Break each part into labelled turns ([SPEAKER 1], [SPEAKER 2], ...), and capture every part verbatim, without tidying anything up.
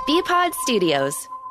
[SPEAKER 1] B-Pod Studios.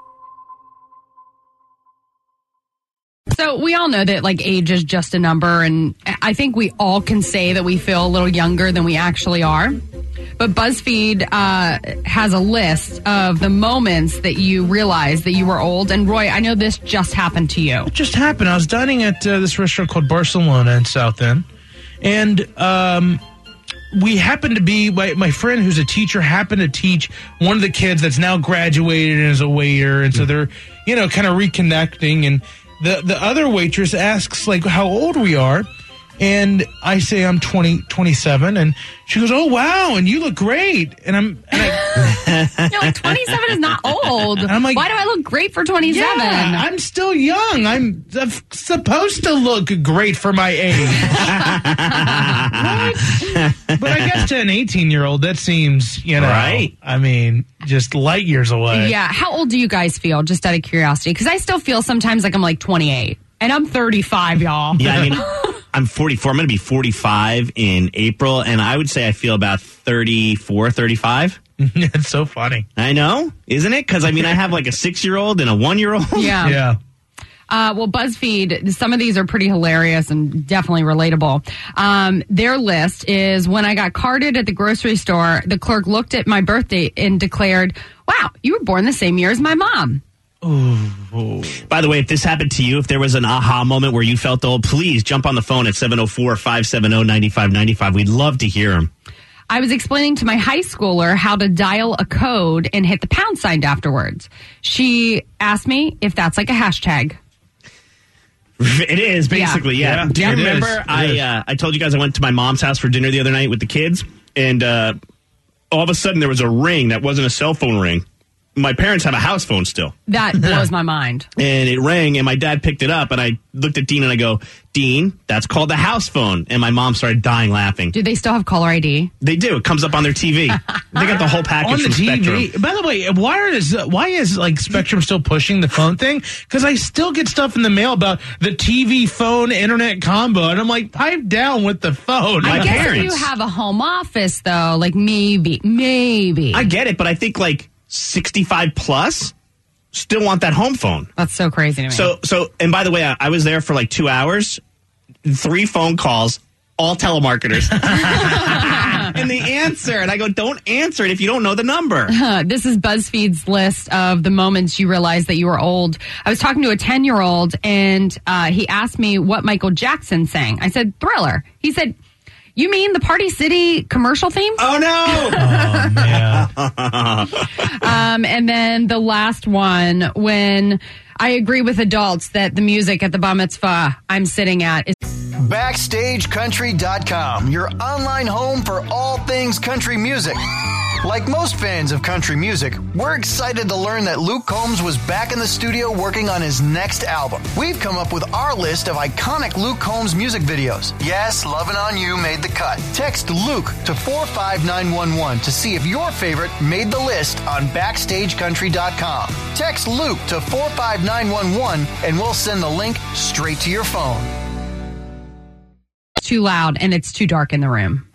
[SPEAKER 2] So we all know that like age is just a number, and I think we all can say that we feel a little younger than we actually are. But BuzzFeed uh, has a list of the moments that you realize that you were old. And Roy, I know this just happened to you.
[SPEAKER 3] It just happened. I was dining at uh, this restaurant called Barcelona in South End, and um, we happened to be, my, my friend who's a teacher happened to teach one of the kids that's now graduated and is a waiter, and so they're, you know, kind of reconnecting, and the, the other waitress asks, like, how old we are, and I say I'm twenty, twenty-seven, and she goes, oh, wow, and you look great, and I'm... And I,
[SPEAKER 2] no, like twenty-seven is not old. I'm like, why do I look great for twenty-seven?
[SPEAKER 3] Yeah, I'm still young. I'm uh, supposed to look great for my age. What? But I guess to an eighteen-year-old, that seems, you know,
[SPEAKER 4] right?
[SPEAKER 3] I mean, just light years away.
[SPEAKER 2] Yeah. How old do you guys feel, just out of curiosity? Because I still feel sometimes like I'm like twenty-eight, and I'm thirty-five, y'all.
[SPEAKER 4] Yeah, I mean... I'm forty-four. I'm going to be forty-five in April, and I would say I feel about thirty-four, thirty-five.
[SPEAKER 3] It's so funny.
[SPEAKER 4] I know, isn't it? Because, I mean, I have like a six-year-old and a one-year-old.
[SPEAKER 2] Yeah.
[SPEAKER 3] Yeah.
[SPEAKER 2] Uh, well, BuzzFeed, some of these are pretty hilarious and definitely relatable. Um, their list is when I got carded at the grocery store, the clerk looked at my birthday and declared, wow, you were born the same year as my mom.
[SPEAKER 4] Ooh. By the way, if this happened to you, if there was an aha moment where you felt old, please jump on the phone at seven oh four, five seven oh, nine five nine five. We'd love to hear them.
[SPEAKER 2] I was explaining to my high schooler how to dial a code and hit the pound sign afterwards. She asked me if that's like a hashtag.
[SPEAKER 4] It is, basically, yeah. yeah.
[SPEAKER 3] yeah.
[SPEAKER 4] Do you
[SPEAKER 3] It
[SPEAKER 4] remember
[SPEAKER 3] is. It
[SPEAKER 4] I
[SPEAKER 3] is.
[SPEAKER 4] uh, I told you guys I went to my mom's house for dinner the other night with the kids, and uh, all of a sudden there was a ring that wasn't a cell phone ring. My parents have a house phone still.
[SPEAKER 2] That blows my mind.
[SPEAKER 4] And it rang, and my dad picked it up, and I looked at Dean, and I go, Dean, that's called the house phone. And my mom started dying laughing.
[SPEAKER 2] Do they still have caller I D?
[SPEAKER 4] They do. It comes up on their T V. They got the whole package
[SPEAKER 3] On the
[SPEAKER 4] from
[SPEAKER 3] T V.
[SPEAKER 4] Spectrum.
[SPEAKER 3] By the way, why is why is like Spectrum still pushing the phone thing? Because I still get stuff in the mail about the T V phone internet combo, and I'm like, pipe down with the phone.
[SPEAKER 4] My
[SPEAKER 2] I guess
[SPEAKER 4] parents.
[SPEAKER 2] if you have a home office, though, like maybe, maybe.
[SPEAKER 4] I get it, but I think like sixty-five plus still want that home phone.
[SPEAKER 2] That's so crazy to me.
[SPEAKER 4] So, so, and by the way, I, I was there for like two hours, three phone calls, all telemarketers. And they answer, and I go, don't answer it if you don't know the number.
[SPEAKER 2] Uh, this is BuzzFeed's list of the moments you realize that you were old. I was talking to a ten-year-old, and uh, he asked me what Michael Jackson sang. I said, Thriller. He said, you mean the Party City commercial theme?
[SPEAKER 4] Oh, no!
[SPEAKER 3] Oh, man.
[SPEAKER 2] um, and then the last one, when I agree with adults that the music at the bar mitzvah I'm sitting at is...
[SPEAKER 5] Backstage Country dot com, your online home for all things country music. Like most fans of country music, we're excited to learn that Luke Combs was back in the studio working on his next album. We've come up with our list of iconic Luke Combs music videos. Yes, Lovin' On You made the cut. Text Luke to four five nine one one to see if your favorite made the list on Backstage Country dot com. Text Luke to four five nine one one and we'll send the link straight to your phone.
[SPEAKER 2] too loud and it's too dark in the room.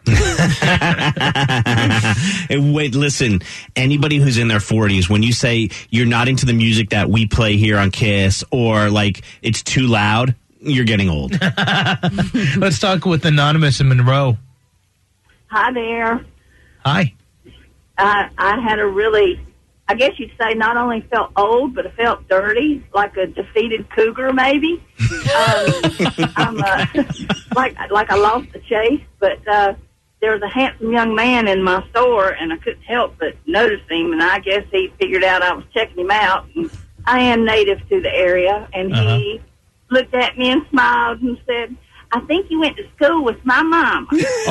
[SPEAKER 4] Wait, listen, anybody who's in their forties, when you say you're not into the music that we play here on Kiss, or like it's too loud, you're getting old.
[SPEAKER 3] Let's talk with Anonymous in Monroe.
[SPEAKER 6] Hi there.
[SPEAKER 3] Hi.
[SPEAKER 6] I I had a really, I guess you'd say, not only felt old, but I felt dirty, like a defeated cougar, maybe. um, I'm uh, like like I lost the chase, but uh, there was a handsome young man in my store, and I couldn't help but notice him, and I guess he figured out I was checking him out. And I am native to the area, and
[SPEAKER 3] Uh-huh.
[SPEAKER 6] he looked at me and smiled and said, I think you went to school with my mom.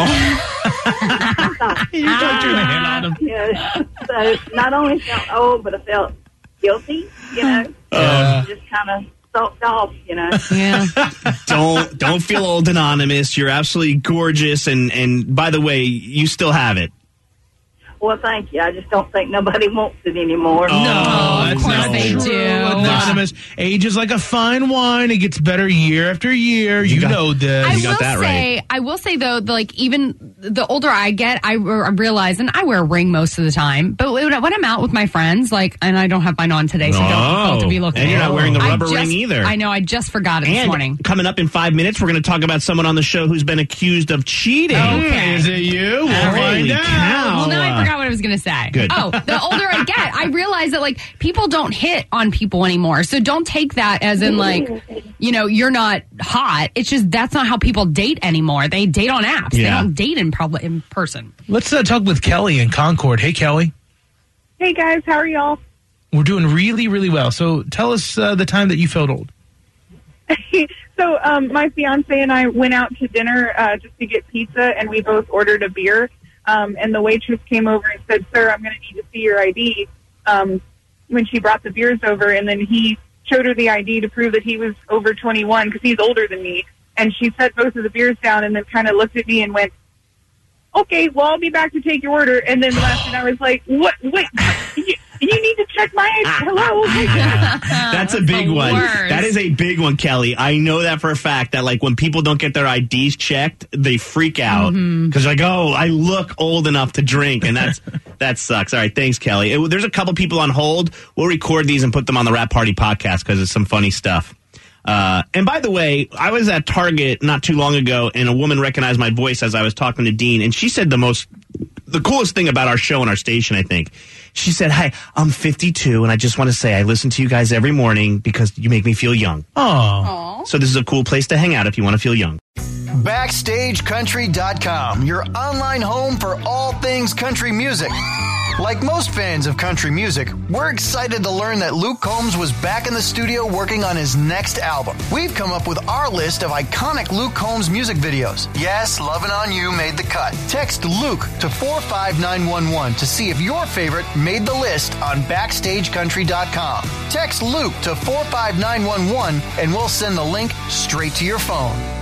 [SPEAKER 6] I thought,
[SPEAKER 3] You got your hand on him.
[SPEAKER 6] yeah. So not only felt old, but I felt guilty, you know.
[SPEAKER 3] Uh.
[SPEAKER 6] Just kind of sulked off, you know.
[SPEAKER 2] Yeah.
[SPEAKER 4] don't don't feel old, Anonymous. You're absolutely gorgeous, and and by the way, you still have it.
[SPEAKER 6] Well, thank you. I just don't think nobody wants it anymore.
[SPEAKER 4] Oh,
[SPEAKER 3] No, that's
[SPEAKER 2] of course
[SPEAKER 3] not
[SPEAKER 2] they
[SPEAKER 3] true,
[SPEAKER 2] do.
[SPEAKER 3] Anonymous. Age is like a fine wine. It gets better year after year. You,
[SPEAKER 4] got-
[SPEAKER 3] know this.
[SPEAKER 2] I
[SPEAKER 4] You got
[SPEAKER 2] will
[SPEAKER 4] that
[SPEAKER 2] say,
[SPEAKER 4] right.
[SPEAKER 2] I will say though, the, like even the older I get, I, re- I realize, and I wear a ring most of the time. But when, I- when I'm out with my friends, like, and I don't have mine on today, so don't feel to be looking.
[SPEAKER 4] And you're not wearing the
[SPEAKER 2] I
[SPEAKER 4] rubber
[SPEAKER 2] just-
[SPEAKER 4] ring either.
[SPEAKER 2] I know. I just forgot it this
[SPEAKER 4] And
[SPEAKER 2] morning.
[SPEAKER 4] coming up in five minutes, we're going to talk about someone on the show who's been accused of cheating.
[SPEAKER 2] Okay.
[SPEAKER 3] Is it you? We'll
[SPEAKER 4] Holy
[SPEAKER 3] find out.
[SPEAKER 4] cow.
[SPEAKER 2] Well, now I forgot what I was going to say.
[SPEAKER 4] Good.
[SPEAKER 2] Oh, the older I get, I realize that like people don't hit on people anymore. So don't take that as in like, you know, you're not hot. It's just that's not how people date anymore. They date on apps.
[SPEAKER 4] Yeah.
[SPEAKER 2] They don't date in public in person.
[SPEAKER 3] Let's uh, talk with Kelly in Concord. Hey, Kelly.
[SPEAKER 1] Hey guys, how are y'all?
[SPEAKER 3] We're doing really, really well. So tell us uh, the time that you felt old.
[SPEAKER 1] So um, my fiance and I went out to dinner uh, just to get pizza, and we both ordered a beer. Um, and the waitress came over and said, "Sir, I'm going to need to see your I D." Um, when she brought the beers over, and then he showed her the I D to prove that he was over twenty-one because he's older than me. And she set both of the beers down, and then kind of looked at me and went, "Okay, well, I'll be back to take your order." And then left, and I was like, "What? Wait, you, you need to check my I D. Hello."
[SPEAKER 4] That's a big
[SPEAKER 2] the
[SPEAKER 4] one.
[SPEAKER 2] worst.
[SPEAKER 4] That is a big one, Kelly. I know that for a fact that like when people don't get their I Ds checked, they freak out because like, oh, I look old enough to drink, and that's that sucks. All right, thanks, Kelly. It, there's a couple people on hold. We'll record these and put them on the Rap Party podcast because it's some funny stuff. Uh, and by the way, I was at Target not too long ago, and a woman recognized my voice as I was talking to Dean, and she said the most, the coolest thing about our show and our station, I think. She said, "Hi, I'm fifty-two, and I just want to say I listen to you guys every morning because you make me feel young."
[SPEAKER 3] Oh.
[SPEAKER 4] So this is a cool place to hang out if you want to feel young.
[SPEAKER 5] Backstage Country dot com, your online home for all things country music. Like most fans of country music, we're excited to learn that Luke Combs was back in the studio working on his next album. We've come up with our list of iconic Luke Combs music videos. Yes, Lovin' On You made the cut. Text Luke to four five nine one one to see if your favorite made the list on Backstage Country dot com. Text Luke to four five nine one one and we'll send the link straight to your phone.